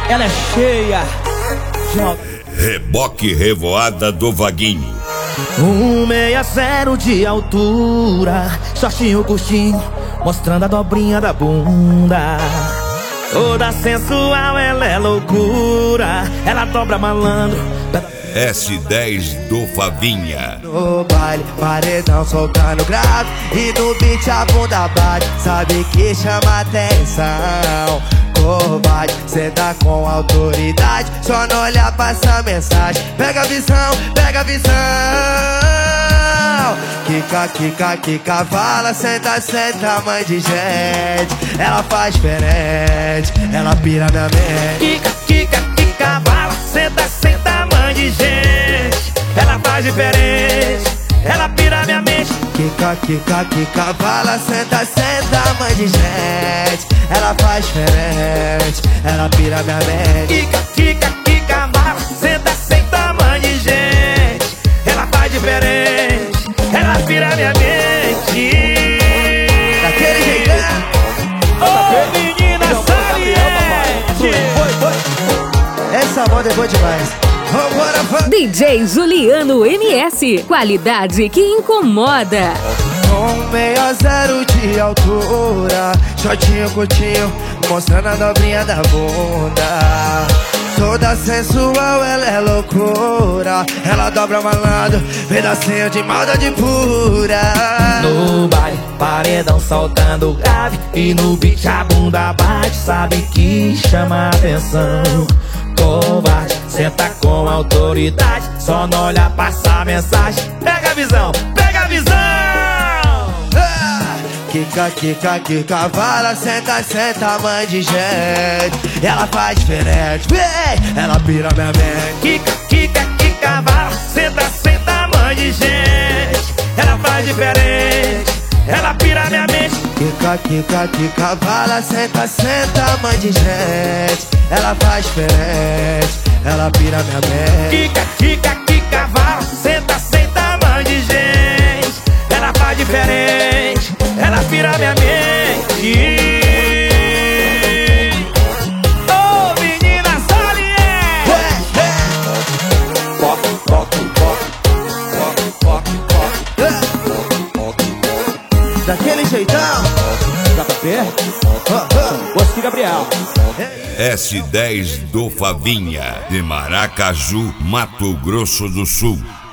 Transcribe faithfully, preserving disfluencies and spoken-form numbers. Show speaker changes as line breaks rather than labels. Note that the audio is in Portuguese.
ela é cheia.
Reboque Revoada do Vaguinho.
um meia zero de altura, shortinho curtinho, mostrando a dobrinha da bunda. Toda sensual, ela é loucura, ela dobra malandro.
S dez do Favinha.
No baile, paredão soltando grave, e no beat a bunda bate, sabe que chama atenção. Covarde, cê tá com autoridade, só não olhar pra essa mensagem. Pega a visão, pega a visão. Kika, kika, kika, fala, senta, senta, mãe de gente. Ela faz diferente, ela pira minha mente.
Kika, kika, kika, fala, senta, senta, mãe de gente. Ela faz diferente, ela pira minha mente.
Kika, kika, kika, fala, senta, senta, mãe de gente. Ela faz diferente, ela pira minha mente.
Kika, kika, kika, fala, senta, senta, mãe de gente. Ela faz diferente, ela pira minha mente.
Daquele jeitão.
Ô menina saliente.
Essa moda é boa demais. Vambora,
D J Juliano M S, qualidade que incomoda.
um meia zero de altura, shortinho curtinho, mostrando a dobrinha da bunda. Toda sensual, ela é loucura, ela dobra malandro, pedacinho de maldade pura.
No baile, paredão soltando grave, e no beat a bunda bate, sabe que chama atenção. Covarde, senta com autoridade, só não olha, passa a mensagem. Pega a visão, pega a visão.
Kika, kika, kika, fala, senta, senta, mãe de gente. Ela faz diferente, vem, ela pira minha mente.
Kika, kika, kika, fala, senta, senta, mãe de gente. Ela faz diferente, ela pira minha mente.
Kika, kika, kika, fala, senta, senta, mãe de gente. Ela faz diferente, ela pira minha mente.
Kika, kika, kika, fala, senta, senta, mãe de gente. Ela faz diferente, ela pira minha mente. Ô menina saliente.
Pop, pop, pop, pop, pop, pop. Daquele jeitão.
Dá pra ver? Oscar Gabriel.
S dez do Favinha, de Maracaju, Mato Grosso do Sul.